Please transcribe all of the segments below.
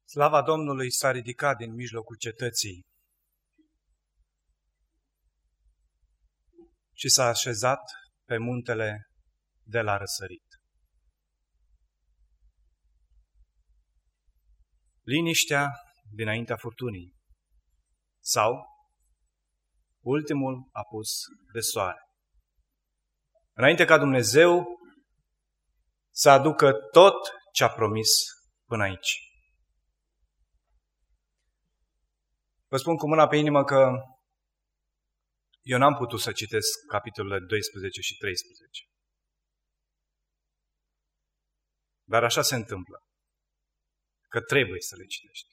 Slava Domnului s-a ridicat din mijlocul cetății și s-a așezat pe muntele de la răsărit. Liniștea dinaintea furtunii sau ultimul apus de soare. Înainte ca Dumnezeu să aducă tot ce a promis până aici. Vă spun cu mâna pe inimă că eu n-am putut să citesc capitolele 12 și 13. Dar așa se întâmplă, că trebuie să le citești.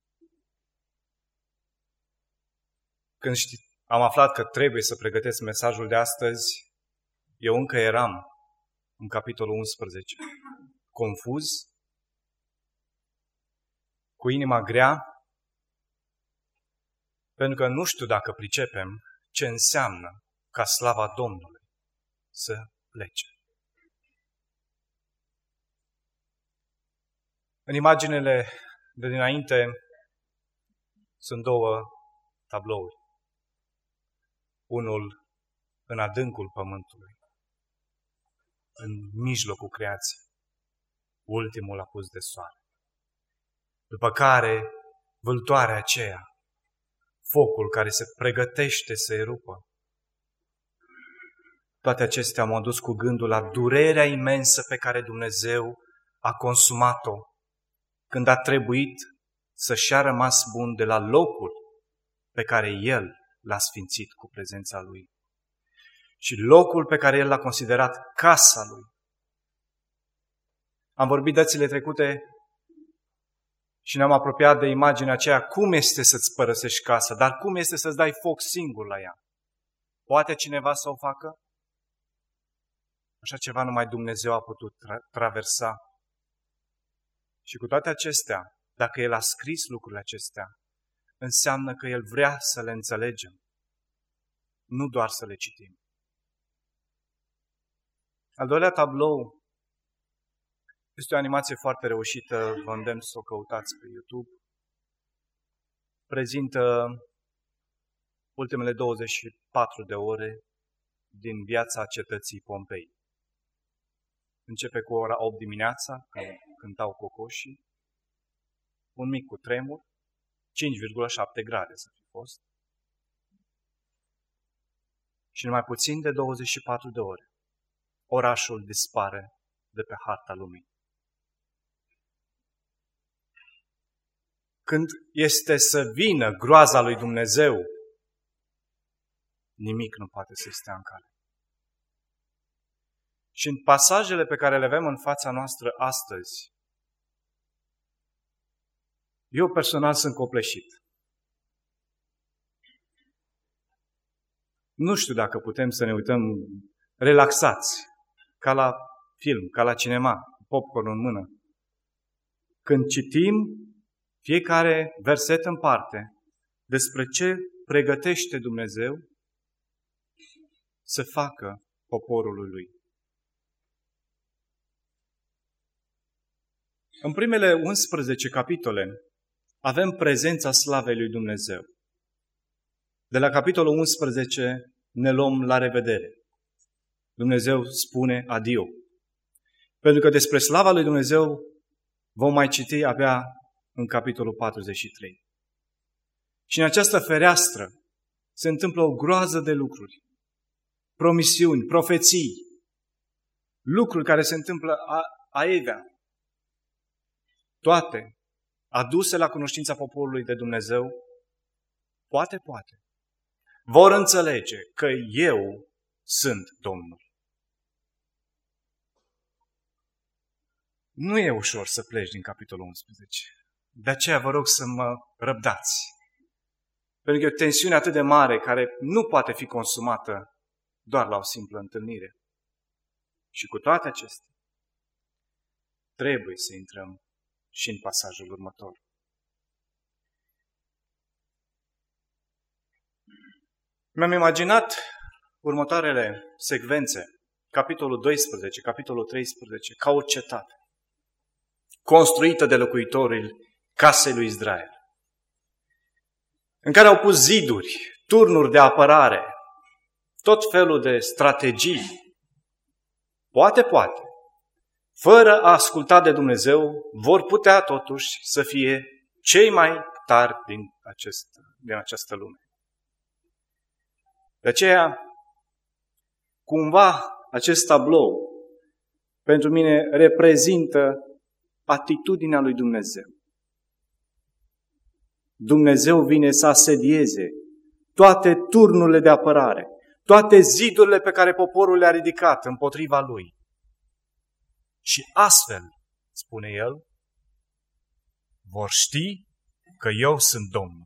Când am aflat că trebuie să pregătesc mesajul de astăzi, eu încă eram în capitolul 11, confuz, cu inima grea, pentru că nu știu dacă pricepem ce înseamnă ca slava Domnului să plece. În imaginele de dinainte sunt două tablouri. Unul în adâncul pământului, în mijlocul creației, ultimul apus de soare. După care, vâltoarea aceea, focul care se pregătește să erupă. Toate acestea m-au dus cu gândul la durerea imensă pe care Dumnezeu a consumat-o când a trebuit să-și a rămas bun de la locul pe care El l-a sfințit cu prezența Lui. Și locul pe care El l-a considerat casa Lui. Am vorbit dățile trecute și ne-am apropiat de imaginea aceea, cum este să-ți părăsești casa, dar cum este să-ți dai foc singur la ea. Poate cineva să o facă? Așa ceva numai Dumnezeu a putut traversa. Și cu toate acestea, dacă El a scris lucrurile acestea, înseamnă că El vrea să le înțelegem, nu doar să le citim. Al doilea tablou este o animație foarte reușită, vă îndemn să o căutați pe YouTube. Prezintă ultimele 24 de ore din viața cetății Pompei. Începe cu ora 8 dimineața, când cântau cocoșii, un mic cutremur, 5,7 grade să fi fost, și numai puțin de 24 de ore, orașul dispare de pe harta lumii. Când este să vină groaza lui Dumnezeu, nimic nu poate să stea în cale. Și în pasajele pe care le avem în fața noastră astăzi, eu personal sunt copleșit. Nu știu dacă putem să ne uităm relaxați, ca la film, ca la cinema, cu popcorn în mână. Când citim fiecare verset în parte despre ce pregătește Dumnezeu să facă poporului Lui. În primele 11 capitole avem prezența slavei lui Dumnezeu. De la capitolul 11 ne luăm la revedere. Dumnezeu spune adio. Pentru că despre slava lui Dumnezeu vom mai citi abia în capitolul 43. Și în această fereastră se întâmplă o groază de lucruri. Promisiuni, profeții, lucruri care se întâmplă aievea. Toate aduse la cunoștința poporului de Dumnezeu, poate, vor înțelege că eu sunt Domnul. Nu e ușor să pleci din capitolul 11. De aceea vă rog să mă răbdați. Pentru că e o tensiune atât de mare care nu poate fi consumată doar la o simplă întâlnire. Și cu toate acestea, trebuie să intrăm și în pasajul următor. Mi-am imaginat următoarele secvențe, capitolul 12, capitolul 13, ca o cetate, construită de locuitorii casei lui Israel, în care au pus ziduri, turnuri de apărare, tot felul de strategii. Poate, fără a asculta de Dumnezeu, vor putea totuși să fie cei mai tari din această lume. De aceea, cumva, acest tablou pentru mine reprezintă atitudinea lui Dumnezeu. Dumnezeu vine să asedieze toate turnurile de apărare, toate zidurile pe care poporul le-a ridicat împotriva lui. Și astfel, spune el, vor ști că eu sunt Domnul.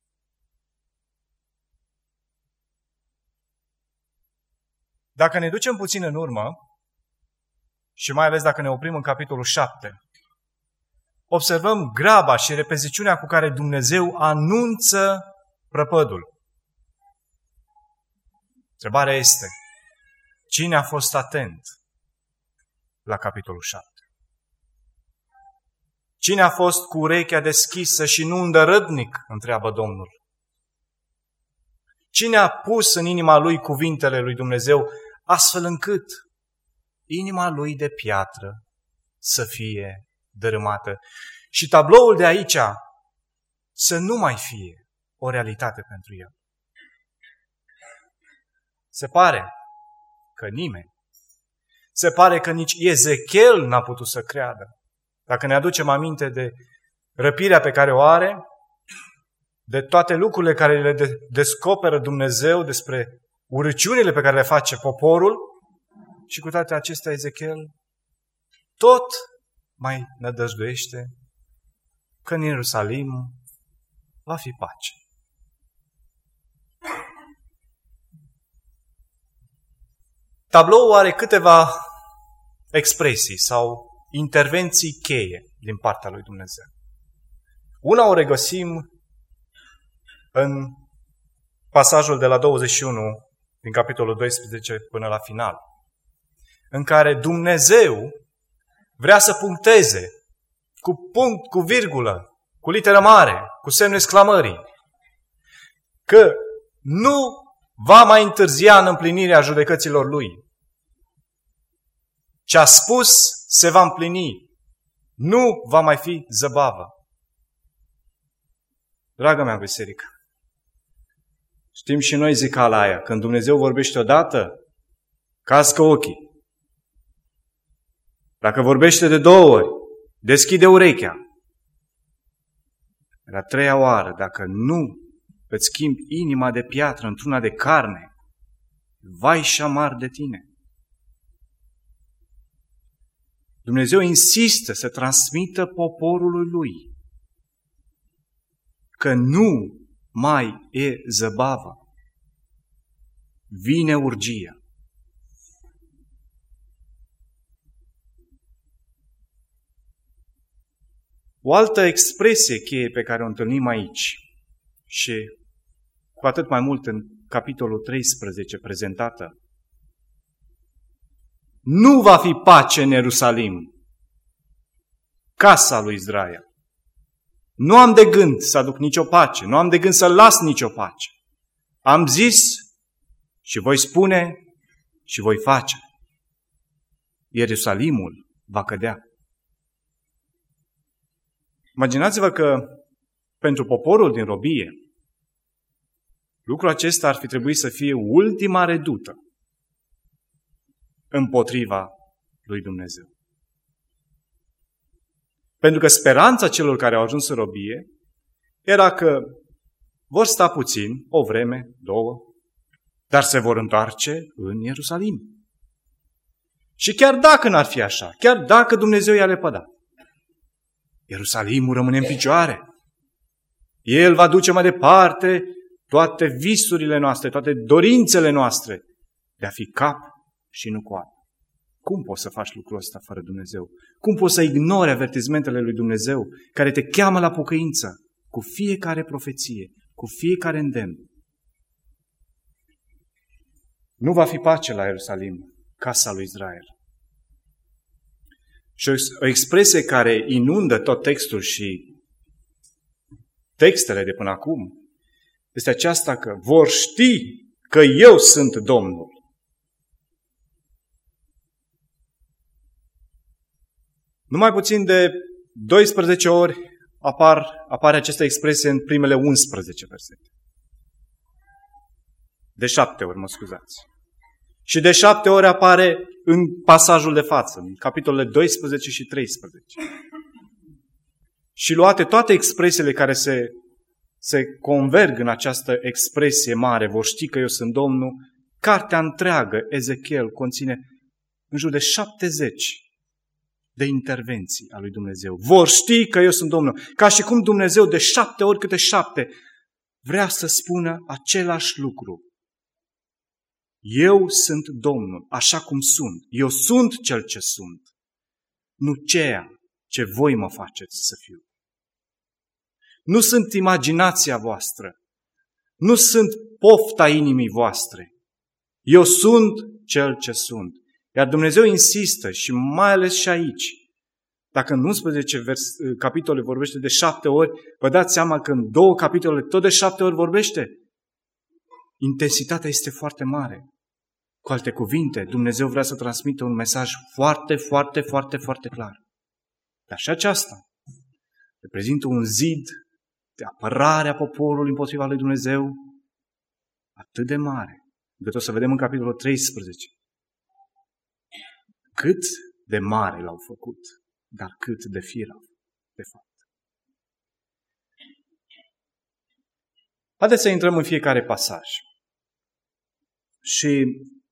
Dacă ne ducem puțin în urmă, și mai ales dacă ne oprim în capitolul 7, observăm graba și repeziciunea cu care Dumnezeu anunță prăpădul. Întrebarea este, cine a fost atent la capitolul 7? Cine a fost cu urechea deschisă și nu îndărătnic, întreabă Domnul. Cine a pus în inima lui cuvintele lui Dumnezeu, astfel încât inima lui de piatră să fie dărâmată și tabloul de aici să nu mai fie o realitate pentru el? Se pare că nimeni. Se pare că nici Ezechiel n-a putut să creadă. Dacă ne aducem aminte de răpirea pe care o are, de toate lucrurile care le descoperă Dumnezeu despre urăciunile pe care le face poporul, și cu toate acestea Ezechiel tot mai nădăjduiește că în Ierusalim va fi pace. Tabloul are câteva expresii sau intervenții cheie din partea lui Dumnezeu. Una o regăsim în pasajul de la 21 din capitolul 12 până la final, în care Dumnezeu vrea să puncteze cu punct, cu virgulă, cu literă mare, cu semnul exclamării, că nu va mai întârzia în împlinirea judecăților Lui. Ce a spus se va împlini. Nu va mai fi zăbavă. Dragă mea biserică, știm și noi zicala aia, când Dumnezeu vorbește odată, cască ochii. Dacă vorbește de 2 ori, deschide urechea. La 3-a oară, dacă nu îți schimbi inima de piatră într-una de carne, vai și amar de tine. Dumnezeu insistă să transmită poporului Lui că nu mai e zăbavă. Vine urgia. O altă expresie cheie pe care o întâlnim aici și cu atât mai mult în capitolul 13 prezentată, nu va fi pace în Ierusalim, casa lui Israel. Nu am de gând să aduc nicio pace, nu am de gând să las nicio pace. Am zis și voi spune și voi face. Ierusalimul va cădea. Imaginați-vă că pentru poporul din robie, lucrul acesta ar fi trebuit să fie ultima redută împotriva lui Dumnezeu. Pentru că speranța celor care au ajuns în robie era că vor sta puțin, o vreme, 2, dar se vor întoarce în Ierusalim. Și chiar dacă n-ar fi așa, chiar dacă Dumnezeu i-a lepădat, Ierusalimul rămâne în picioare. El va duce mai departe toate visurile noastre, toate dorințele noastre de a fi cap și nu coadă. Cum poți să faci lucrul ăsta fără Dumnezeu? Cum poți să ignori avertizmentele lui Dumnezeu care te cheamă la pocăință cu fiecare profeție, cu fiecare îndemn? Nu va fi pace la Ierusalim, casa lui Israel. Și o expresie care inundă tot textul și textele de până acum este aceasta că vor ști că eu sunt Domnul. Numai puțin de 12 ori apare această expresie în primele 11 versete. De 7 ori, mă scuzați. Și de 7 ori apare în pasajul de față, în capitolele 12 și 13. Și luate toate expresiile care se converg în această expresie mare, vor ști că eu sunt Domnul, cartea întreagă, Ezechiel, conține în jur de 70 de intervenții a lui Dumnezeu. Vor ști că eu sunt Domnul. Ca și cum Dumnezeu de 7 ori câte 7 vrea să spună același lucru. Eu sunt Domnul, așa cum sunt. Eu sunt cel ce sunt. Nu ceea ce voi mă faceți să fiu. Nu sunt imaginația voastră. Nu sunt pofta inimii voastre. Eu sunt cel ce sunt. Iar Dumnezeu insistă și mai ales și aici. Dacă în 11 capitole vorbește de 7 ori, vă dați seama că în 2 capitole tot de 7 ori vorbește. Intensitatea este foarte mare. Cu alte cuvinte, Dumnezeu vrea să transmită un mesaj foarte, foarte, foarte, foarte clar. Dar și aceasta reprezintă un zid de apărare a poporului împotriva lui Dumnezeu atât de mare, încât o să vedem în capitolul 13 cât de mare l-au făcut, dar cât de firav, de fapt. Haideți să intrăm în fiecare pasaj. Și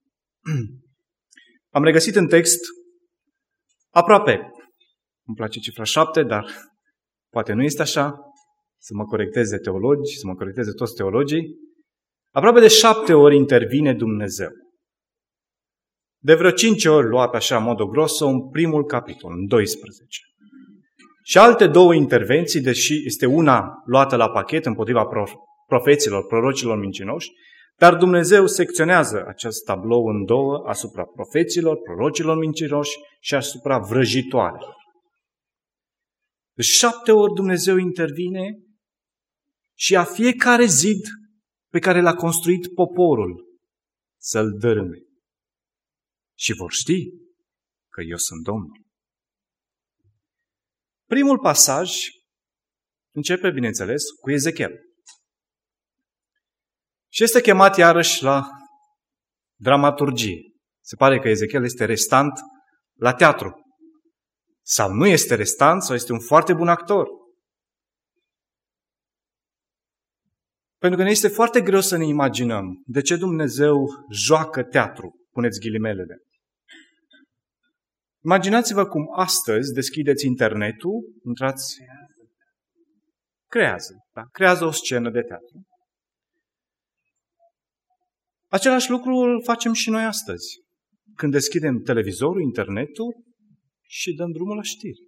am regăsit în text aproape, îmi place cifra 7, dar poate nu este așa, să mă corecteze teologi, să mă corecteze toți teologii, aproape de 7 ori intervine Dumnezeu. De vreo 5 ori luat așa, modo grosso, în primul capitol, în 12. Și alte 2 intervenții, deși este una luată la pachet împotriva profeților, prorocilor mincinoși, dar Dumnezeu secționează acest tablou în 2 asupra profeților, prorocilor mincinoși și asupra vrăjitoarelor. De 7 ori Dumnezeu intervine și a fiecare zid pe care l-a construit poporul să-l dărâme. Și vor ști că eu sunt Domnul. Primul pasaj începe, bineînțeles, cu Ezechiel. Și este chemat iarăși la dramaturgie. Se pare că Ezechiel este restant la teatru. Sau nu este restant, sau este un foarte bun actor. Pentru că ne este foarte greu să ne imaginăm de ce Dumnezeu joacă teatru, puneți ghilimelele. Imaginați-vă cum astăzi deschideți internetul, intrați, creează o scenă de teatru. Același lucru îl facem și noi astăzi, când deschidem televizorul, internetul și dăm drumul la știri.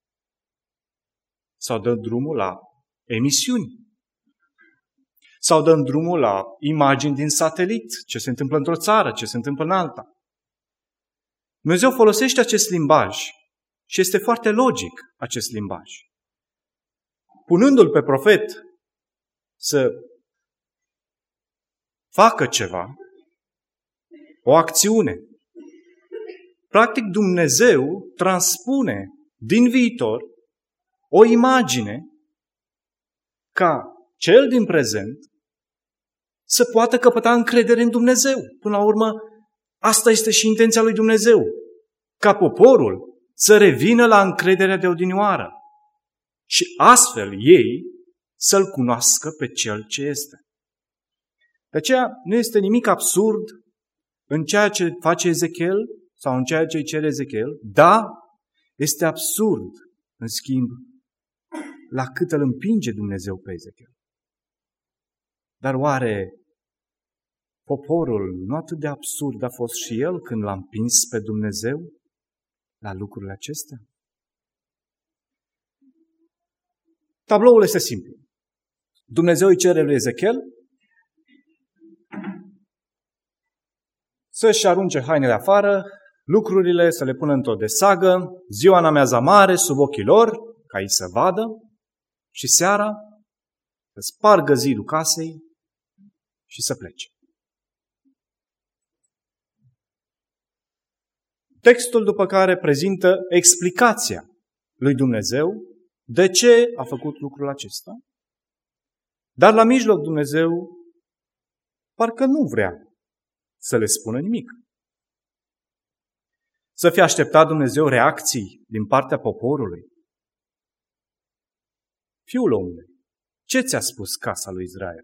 Sau dăm drumul la emisiuni. Sau dăm drumul la imagini din satelit, ce se întâmplă într-o țară, ce se întâmplă în alta. Dumnezeu folosește acest limbaj și este foarte logic acest limbaj. Punându-l pe profet să facă ceva, o acțiune. Practic Dumnezeu transpune din viitor o imagine ca cel din prezent să poată căpăta încredere în Dumnezeu. Până la urmă, asta este și intenția lui Dumnezeu, ca poporul să revină la încrederea de odinioară și astfel ei să-L cunoască pe Cel ce este. De aceea nu este nimic absurd în ceea ce face Ezechiel sau în ceea ce îi cere Ezechiel. Da, este absurd, în schimb, la cât îl împinge Dumnezeu pe Ezechiel. Dar oare poporul nu atât de absurd a fost și el când l-a împins pe Dumnezeu la lucrurile acestea? Tabloul este simplu. Dumnezeu îi cere lui Ezechiel să-și arunce hainele afară, lucrurile să le pună într-o desagă, ziua în amiaza mare, sub ochii lor, ca ei să vadă, și seara să spargă zidul casei și să plece. Textul după care prezintă explicația lui Dumnezeu de ce a făcut lucrul acesta, dar la mijloc Dumnezeu parcă nu vrea să le spună nimic. Să fie așteptat Dumnezeu reacții din partea poporului. Fiul omului, ce ți-a spus casa lui Israel?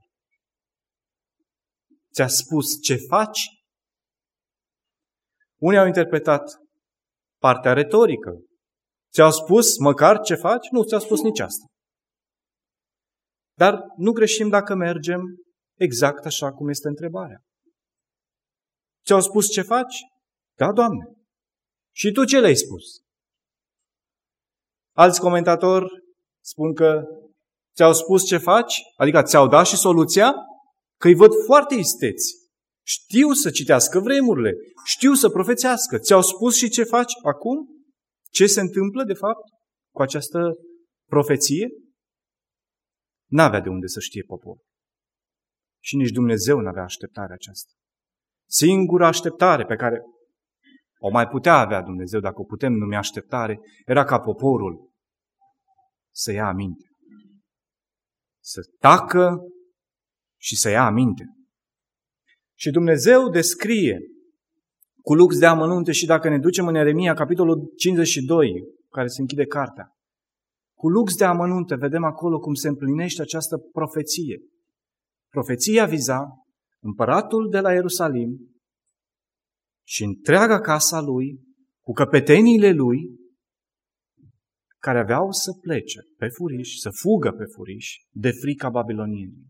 Ți-a spus ce faci? Unii au interpretat partea retorică. Ți-au spus măcar ce faci? Nu ți-au spus nici asta. Dar nu greșim dacă mergem exact așa cum este întrebarea. Ți-au spus ce faci? Da, Doamne. Și tu ce le-ai spus? Alți comentatori spun că ți-au spus ce faci, adică ți-au dat și soluția, că îi văd foarte isteți. Știu să citească vremurile, știu să profețească. Ți-au spus și ce faci acum? Ce se întâmplă, de fapt, cu această profeție? N-avea de unde să știe poporul. Și nici Dumnezeu n-avea așteptarea aceasta. Singura așteptare pe care o mai putea avea Dumnezeu, dacă o putem numi așteptare, era ca poporul să ia aminte. Să tacă și să ia aminte. Și Dumnezeu descrie cu lux de amănunte, și dacă ne ducem în Ieremia, capitolul 52, care se închide cartea, cu lux de amănunte vedem acolo cum se împlinește această profeție. Profeția viza împăratul de la Ierusalim și întreaga casa lui, cu căpeteniile lui, care aveau să plece pe furiș, să fugă pe furiș, de frica babilonienilor.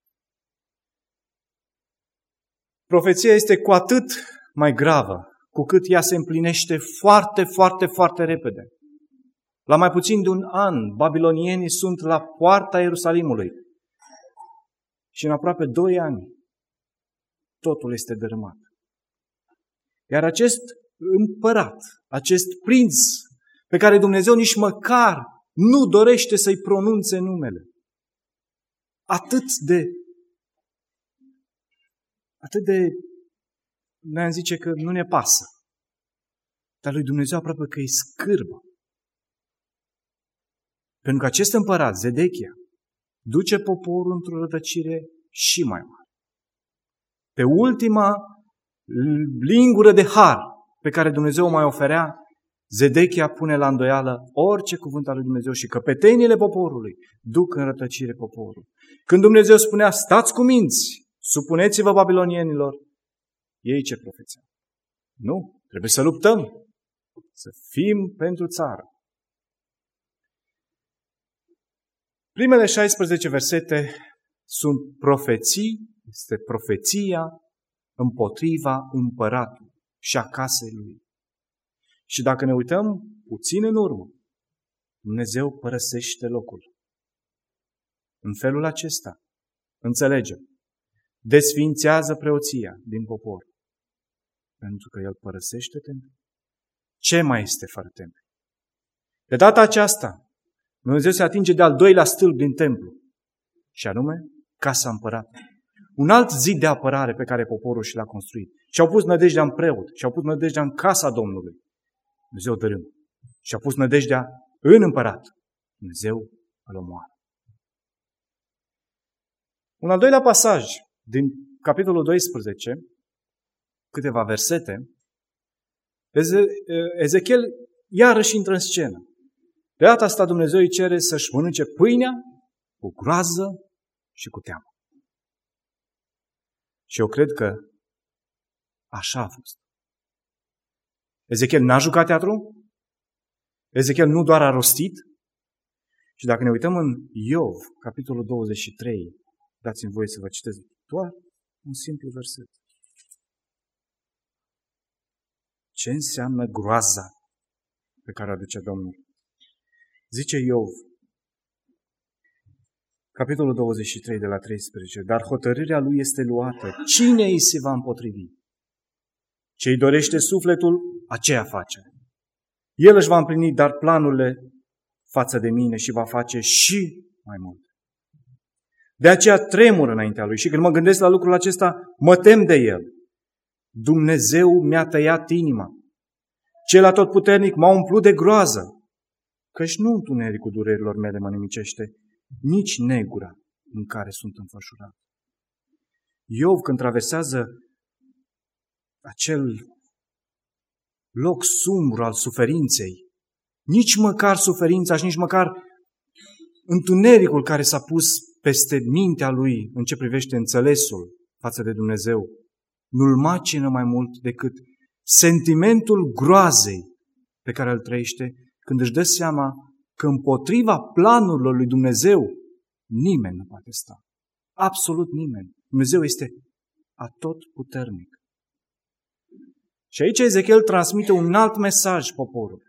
Profeția este cu atât mai gravă, cu cât ea se împlinește foarte, foarte, foarte repede. La mai puțin de un an, babilonienii sunt la poarta Ierusalimului. Și în aproape 2 ani, totul este dărâmat. Iar acest împărat, acest prinț, pe care Dumnezeu nici măcar nu dorește să-i pronunțe numele, atât de, ne-am zice că nu ne pasă. Dar lui Dumnezeu aproape că îi scârbă. Pentru că acest împărat, Zedechia, duce poporul într-o rătăcire și mai mare. Pe ultima lingură de har pe care Dumnezeu o mai oferea, Zedechia pune la îndoială orice cuvânt al lui Dumnezeu și căpetenile poporului duc în rătăcire poporul. Când Dumnezeu spunea, stați cu minți, supuneți-vă babilonienilor, ei ce profețeau? Nu, trebuie să luptăm, să fim pentru țară. Primele 16 versete sunt profeții, este profeția împotriva împăratului și a casei lui. Și dacă ne uităm puțin în urmă, Dumnezeu părăsește locul. În felul acesta, înțelegem, desființează preoția din popor, pentru că el părăsește templul. Ce mai este fără templu? De data aceasta, Dumnezeu se atinge de al doilea stâlp din templu, și anume casa împăratului. Un alt zid de apărare pe care poporul și l-a construit. Și-au pus nădejdea în preot, și-au pus nădejdea în casa Domnului. Dumnezeu dărâmă. Și-a pus nădejdea în împărat. Dumnezeu îl omoară. Un al doilea pasaj din capitolul 12, câteva versete, Ezechiel iarăși intră în scenă. De data asta Dumnezeu îi cere să-și mănânce pâinea cu groază și cu teamă. Și eu cred că așa a fost. Ezechiel n-a jucat teatru, Ezechiel nu doar a rostit. Și dacă ne uităm în Iov, capitolul 23, dați-mi voie să vă citesc doar un simplu verset. Ce înseamnă groaza pe care o aduce Domnul? Zice Iov, capitolul 23 de la 13, dar hotărârea lui este luată. Cine îi se va împotrivi? Ce-i dorește sufletul, aceea face. El își va împlini dar planurile față de mine și va face și mai mult. De aceea tremur înaintea lui și când mă gândesc la lucrul acesta, mă tem de el. Dumnezeu mi-a tăiat inima. Cel atotputernic m-a umplut de groază, căci nu întunericul durerilor mele mă nimicește, nici negura în care sunt înfășurat. Iov, când traversează acel loc sumbru al suferinței, nici măcar suferința și nici măcar întunericul care s-a pus peste mintea lui în ce privește înțelesul față de Dumnezeu, nu-l macină mai mult decât sentimentul groazei pe care îl trăiește când își dă seama că împotriva planurilor lui Dumnezeu nimeni nu poate sta. Absolut nimeni. Dumnezeu este atotputernic. Și aici Ezechiel transmite un alt mesaj poporului.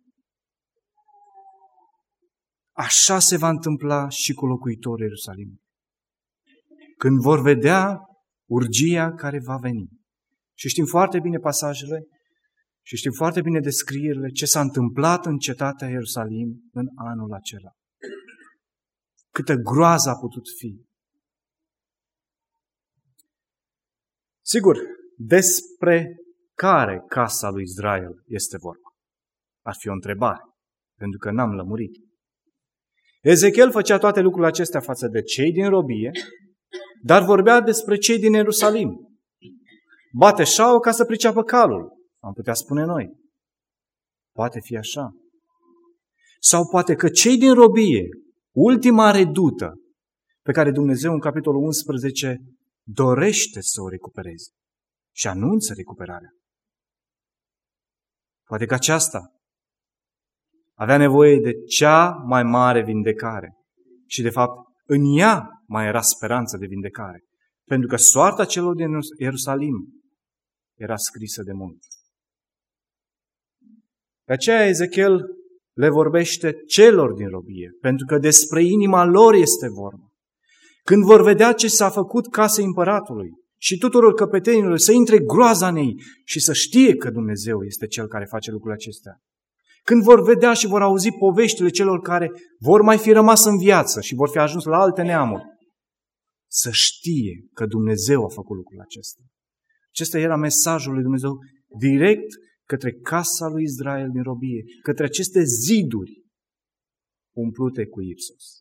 Așa se va întâmpla și cu locuitorii Ierusalimului. Când vor vedea urgia care va veni. Și știm foarte bine pasajele și știm foarte bine descrierile ce s-a întâmplat în cetatea Ierusalim în anul acela. Câtă groază a putut fi. Sigur, despre care casa lui Israel este vorba? Ar fi o întrebare, pentru că n-am lămurit. Ezechiel făcea toate lucrurile acestea față de cei din robie, dar vorbea despre cei din Ierusalim. Bate șaua ca să priceapă calul, am putea spune noi. Poate fi așa. Sau poate că cei din robie, ultima redută, pe care Dumnezeu în capitolul 11 dorește să o recupereze și anunță recuperarea. Poate că aceasta avea nevoie de cea mai mare vindecare și de fapt în ea mai era speranță de vindecare, pentru că soarta celor din Ierusalim era scrisă de mult. De aceea Ezechiel le vorbește celor din robie, pentru că despre inima lor este vorba. Când vor vedea ce s-a făcut casei împăratului și tuturor căpetenilor, să intre groaza în ei și să știe că Dumnezeu este Cel care face lucrurile acestea. Când vor vedea și vor auzi poveștile celor care vor mai fi rămas în viață și vor fi ajuns la alte neamuri, să știe că Dumnezeu a făcut lucrul acesta. Acesta era mesajul lui Dumnezeu direct către casa lui Israel din robie, către aceste ziduri umplute cu ipsos.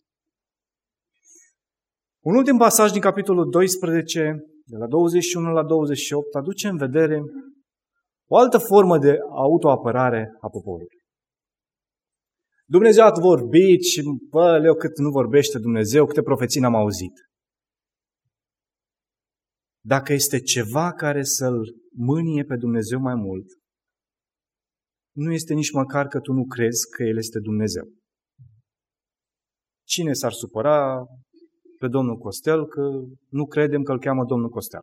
Un ultim pasaj din capitolul 12, de la 21 la 28, aduce în vedere o altă formă de autoapărare a poporului. Dumnezeu a vorbit și, leu cât nu vorbește Dumnezeu, câte profeții n-am auzit. Dacă este ceva care să-L mânie pe Dumnezeu mai mult, nu este nici măcar că tu nu crezi că El este Dumnezeu. Cine s-ar supăra pe domnul Costel că nu credem că îl cheamă domnul Costel?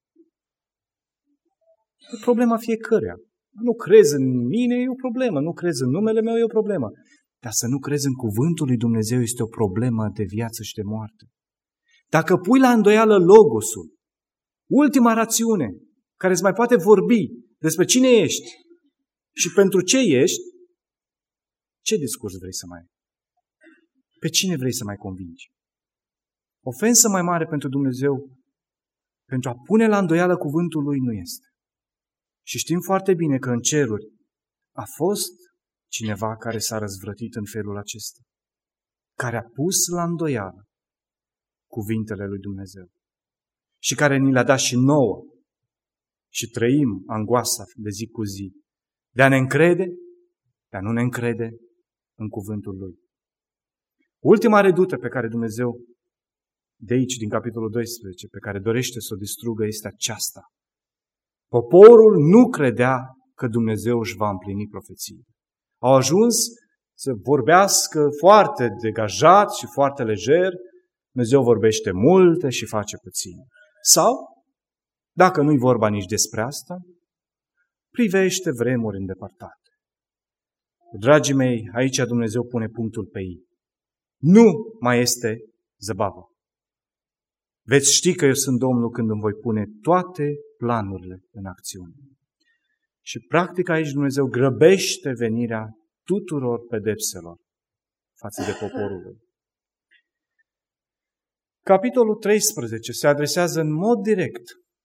E problema fiecăruia. Nu crezi în mine e o problemă, nu crezi în numele meu e o problemă. Dar să nu crezi în cuvântul lui Dumnezeu este o problemă de viață și de moarte. Dacă pui la îndoială logosul, ultima rațiune care îți mai poate vorbi despre cine ești și pentru ce ești, ce discurs vrei să mai ai? Pe cine vrei să mai convingi? Ofensă mai mare pentru Dumnezeu, pentru a pune la îndoială cuvântul Lui nu este. Și știm foarte bine că în ceruri a fost cineva care s-a răzvrătit în felul acesta, care a pus la îndoială cuvintele lui Dumnezeu și care ni le-a dat și nouă și trăim angoasa de zi cu zi, de a ne încrede, de a nu ne încrede în cuvântul Lui. Ultima redută pe care Dumnezeu, de aici, din capitolul 12, pe care dorește să o distrugă, este aceasta. Poporul nu credea că Dumnezeu își va împlini profețiile. Au ajuns să vorbească foarte degajat și foarte lejer, Dumnezeu vorbește multe și face puțin. Sau, dacă nu-i vorba nici despre asta, privește vremuri îndepărtate. Dragii mei, aici Dumnezeu pune punctul pe ei. Nu mai este zăbavă. Veți ști că eu sunt Domnul când îmi voi pune toate planurile în acțiune. Și practic aici Dumnezeu grăbește venirea tuturor pedepselor față de poporul lui. Capitolul 13 se adresează în mod direct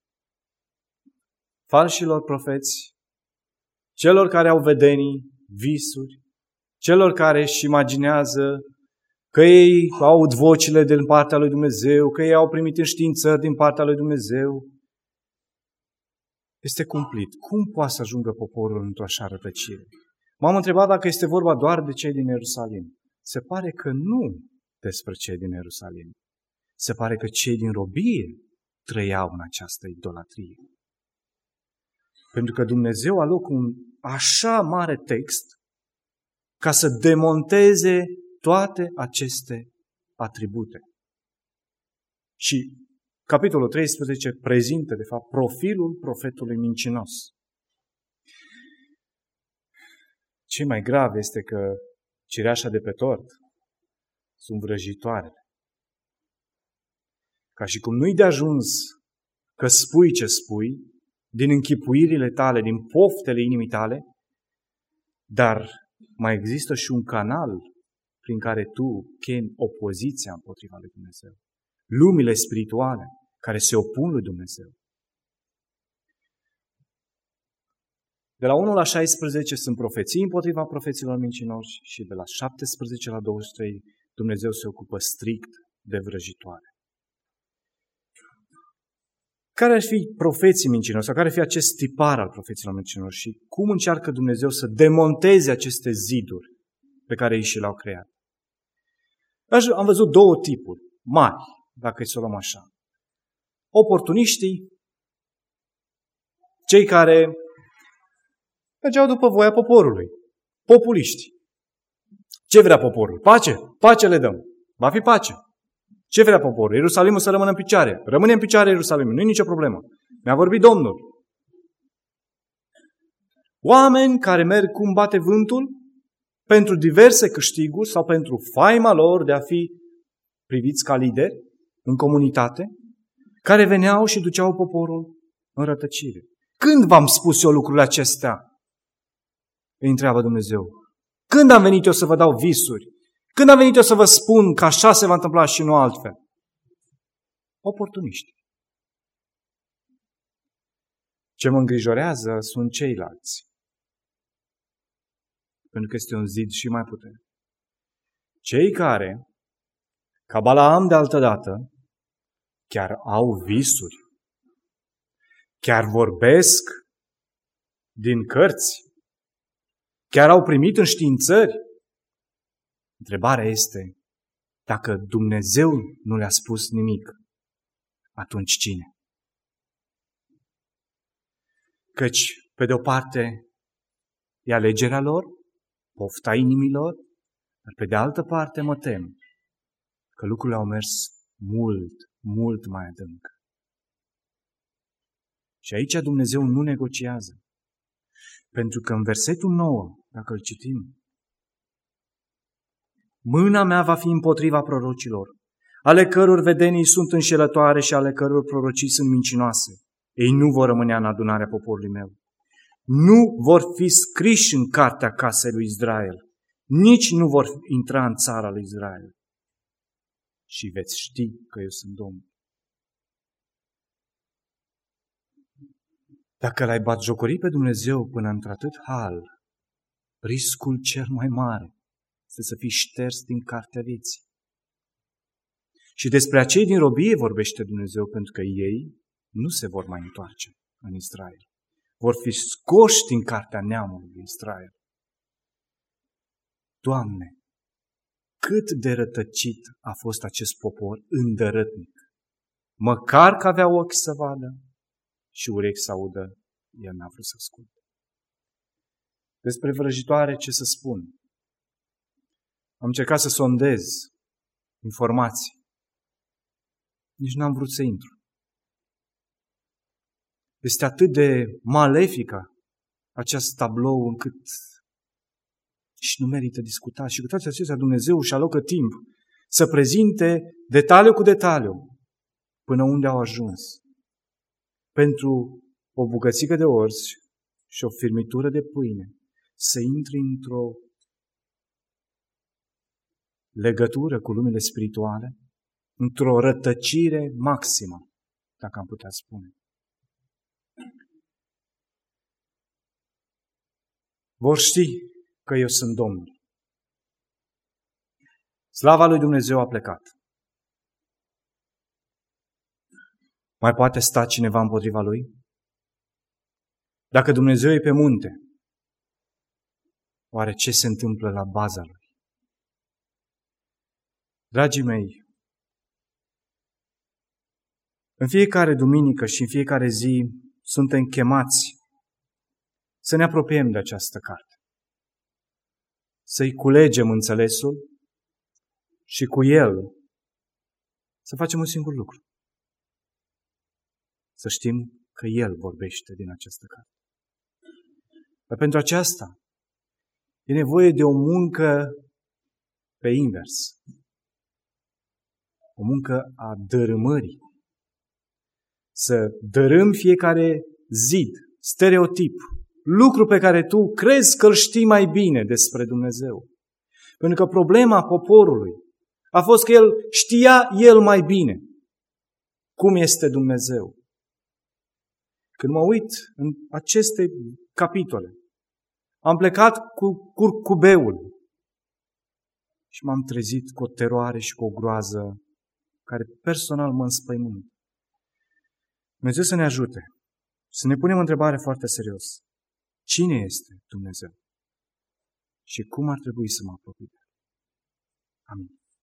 falșilor profeți, celor care au vedenii, visuri, celor care își imaginează că ei aud vocile din partea lui Dumnezeu, că ei au primit înștiințări din partea lui Dumnezeu. Este cumplit. Cum poate să ajungă poporul într-o așa rătăcire? M-am întrebat dacă este vorba doar de cei din Ierusalim. Se pare că nu despre cei din Ierusalim. Se pare că cei din robie trăiau în această idolatrie. Pentru că Dumnezeu alocă un așa mare text ca să demonteze toate aceste atribute. Și capitolul 13 prezintă, de fapt, profilul profetului mincinos. Ce mai grav este că cireașa de pe tort sunt vrăjitoarele. Ca și cum nu-i de ajuns că spui ce spui, din închipuirile tale, din poftele inimii tale, dar mai există și un canal prin care tu chemi opoziția împotriva lui Dumnezeu. Lumile spirituale care se opun lui Dumnezeu. De la 1 la 16 sunt profeții împotriva profeților mincinoși și de la 17 la 23 Dumnezeu se ocupă strict de vrăjitoare. Care ar fi profeții mincinoși sau care ar fi acest tipar al profeților mincinoși și cum încearcă Dumnezeu să demonteze aceste ziduri pe care ei și le-au creat? Am văzut două tipuri mari, dacă îi să o luăm așa. Oportuniștii, cei care mergeau după voia poporului, populiști. Ce vrea poporul? Pace? Pace le dăm. Va fi pace. Ce vrea poporul? Ierusalimul să rămână în picioare. Rămâne în picioare Ierusalimul, nu e nicio problemă. Mi-a vorbit Domnul. Oameni care merg cum bate vântul pentru diverse câștiguri sau pentru faima lor de a fi priviți ca lideri în comunitate, care veneau și duceau poporul în rătăcire. Când v-am spus eu lucrurile acestea? Îi întreabă Dumnezeu. Când am venit eu să vă dau visuri? Când am venit eu să vă spun că așa se va întâmpla și nu altfel? Oportuniști. Ce mă îngrijorează sunt ceilalți. Pentru că este un zid și mai puternic. Cei care, ca Balaam de altădată, chiar au visuri, chiar vorbesc din cărți, chiar au primit înștiințări. Întrebarea este, dacă Dumnezeu nu le-a spus nimic, atunci cine? Căci, pe de o parte, e alegerea lor, pofta inimilor, dar pe de altă parte mă tem că lucrurile au mers mult, mult mai adânc. Și aici Dumnezeu nu negociază. Pentru că în versetul 9, dacă îl citim, mâna mea va fi împotriva prorocilor, ale căror vedenii sunt înșelătoare și ale căror prorocii sunt mincinoase. Ei nu vor rămâne în adunarea poporului meu. Nu vor fi scriși în cartea casei lui Israel, nici nu vor intra în țara lui Israel. Și veți ști că eu sunt Domnul. Dacă l-ai batjocorit pe Dumnezeu până într-atât hal, riscul cel mai mare este să fii șters din cartea vieții. Și despre acei din robie vorbește Dumnezeu, pentru că ei nu se vor mai întoarce în Israel. Vor fi scoși din cartea neamului lui Israel. Doamne, cât de rătăcit a fost acest popor îndărătnic. Măcar că avea ochi să vadă și urechi să audă, el n-a vrut să asculte. Despre vrăjitoare ce să spun? Am încercat să sondez informații. Nici n-am vrut să intru. Este atât de malefică acest tablou încât și nu merită discutat. Și cu toate acestea Dumnezeu își alocă timp să prezinte detaliu cu detaliu până unde au ajuns. Pentru o bucățică de orz și o firmitură de pâine să intri într-o legătură cu lumile spirituale, într-o rătăcire maximă, dacă am putea spune. Vor ști că eu sunt Domnul. Slava lui Dumnezeu a plecat. Mai poate sta cineva împotriva lui? Dacă Dumnezeu e pe munte, oare ce se întâmplă la baza lui? Dragii mei, în fiecare duminică și în fiecare zi suntem chemați să ne apropiem de această carte, să-i culegem înțelesul și cu el să facem un singur lucru. Să știm că El vorbește din această carte. Dar pentru aceasta e nevoie de o muncă pe invers. O muncă a dărâmării. Să dărâm fiecare zid, stereotip, lucru pe care tu crezi că îl știi mai bine despre Dumnezeu. Pentru că problema poporului a fost că știa el mai bine cum este Dumnezeu. Când mă uit în aceste capitole, am plecat cu curcubeul și m-am trezit cu o teroare și cu o groază care personal mă înspăimântă. Dumnezeu să ne ajute, să ne punem o întrebare foarte serios. Cine este Dumnezeu? Și cum ar trebui să mă apropii de El? Amin.